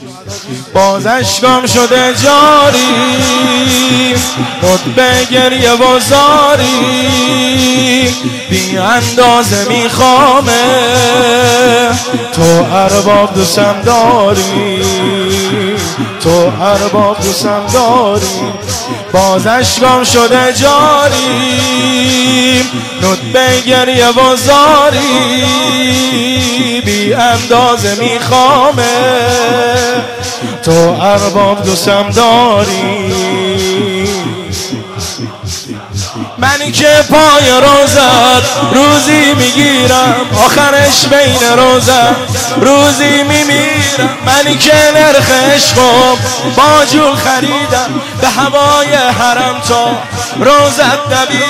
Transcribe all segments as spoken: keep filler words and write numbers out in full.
باز اشکام شده جاری، مد گریه و زاری، بی اندازه میخوامه تو ارباب دوستم داری، تو ارباب دوستم داری. باز اشکام شده جاری، ندبه گریه و زاری، بی اندازه میخوامه تو ارباب دوستم داری. منی که پای روزت روزی میگیرم، آخرش بین روزت روزی میمیرم. منی که نرخ عشقم با جول خریدم، به هوای حرم تا روزت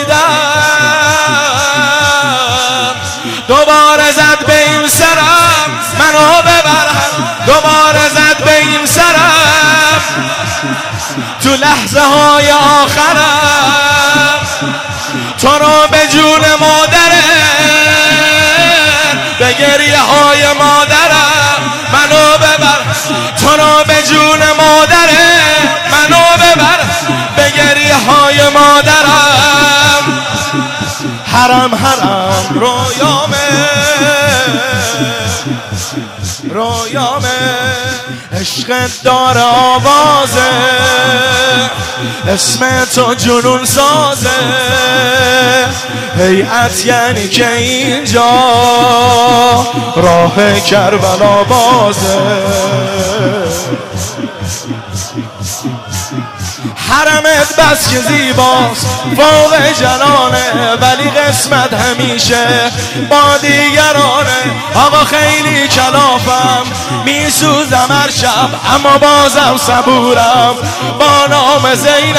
دویدم. دوباره زد به این سرم منو ببرم، دوباره زد به این سرم تو لحظه های آخرم. تو رو به جون مادرم، به گریه های مادرم منو ببر. تو رو به جون مادرم منو ببر، به گریه های مادرم. حرم حرم رویامه رویامه، عشقت داره آوازه، اسم تو جنون سازه. هیئت یعنی که اینجا راه کربلا بازه. حرمت بس که زیباست فوق جلانه، ولی قسمت همیشه با دیگرانه. آقا خیلی کلافم میسوزم هر شب، اما بازم صبورم با نام زینب.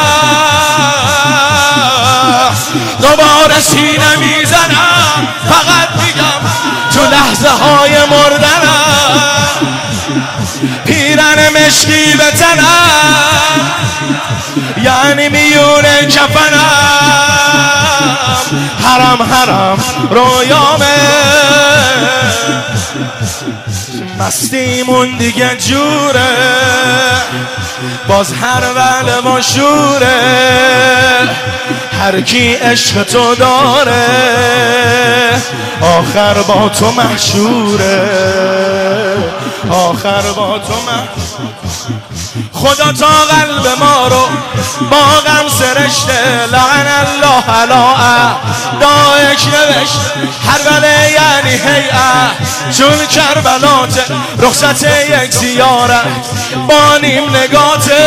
دوباره سینه میزنم فقط میگم تو لحظه های مردنم، پیرن مشکی به تنم یعنی میونه کفنم. حرم حرم رویامه، مستیمون دیگه جوره، باز هر وله و شوره. هر کی عشق تو داره آخر با تو محشوره، آخر با تو محشوره. خدا تا قلب ما رو با غم سرشته، لعن الله علی اعدائک نوشته. هر وله یعنی هیئت چون کربلاته، رخصت یک زیارت با نیم نگاته.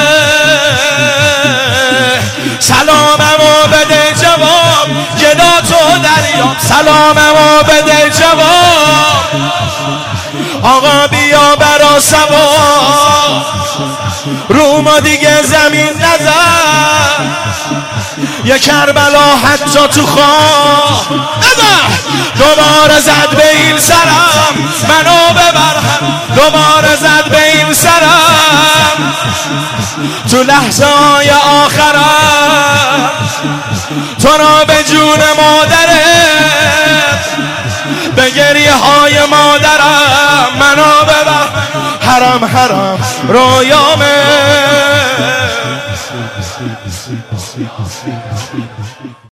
سلاممو بده جواب گدا تو دریاب، سلاممو بده جواب آقا بیا برا سوار. رو ما دیگه زمین نزن، یه کربلا حتی تو خواه نزن. دوباره زد به این سرم منو ببرم، دوباره زد به این سرم تو لحظه های آخرم. تو را به جون مادرم، به گریه های مادرم منو ببر. حرم حرم رویامه.